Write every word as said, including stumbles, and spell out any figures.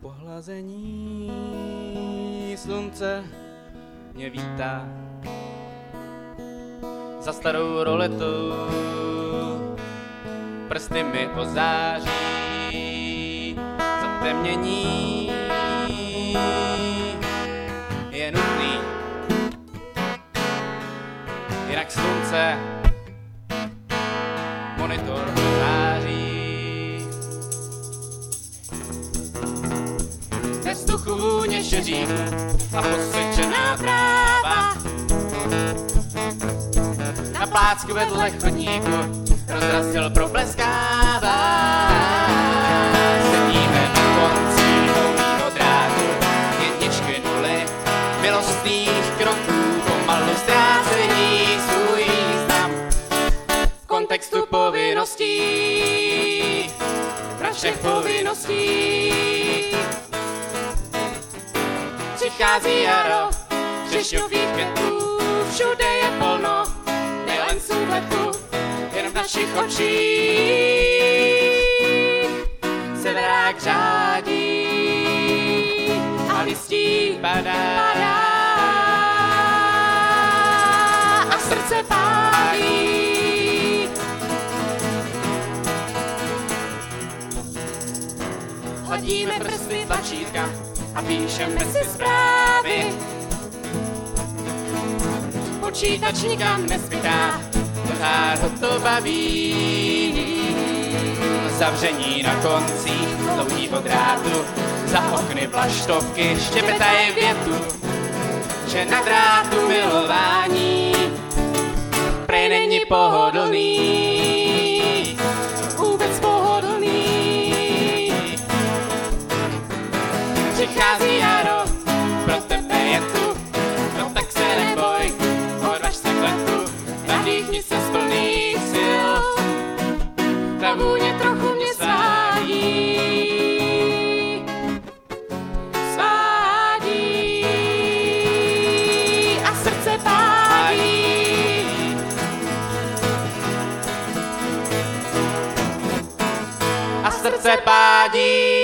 pohlazení slunce mě vítá za starou roletou, prsty mi ozáří, zatemnění je nutný, jinak slunce monitor září. Ve vzduchu vůně šeříku a posvědčená tráva, na plácku vedle chodníku rozrazil probleskává. Sedíme na konci dlouhýho drátu, jedničky nuly, milostných kroků, pomalu ztrácejí svůj význam v kontextu povinností, našich povinností. Přichází jaro, třešňových květů, všude je plno milenců letu, jen v našich očích se vrák řádí a listí padá, padá a srdce pálí. Hodíme prsty tlačítka a píšeme si zprávy. Počítač nikam nespytá, pořád ho to baví. Zavření na koncích dlouhýho drátu, za okny vlaštovky štěpetají větu, že na drátu milování prej není pohodlný, vůbec pohodlný. Přichází jaro, pro tebe je tu, no tak se neboj, odvaž se k letu, nadýchni se z plných sil, ta vůně trochu mě svádí, svádí a srdce pálí. A srdce pádí.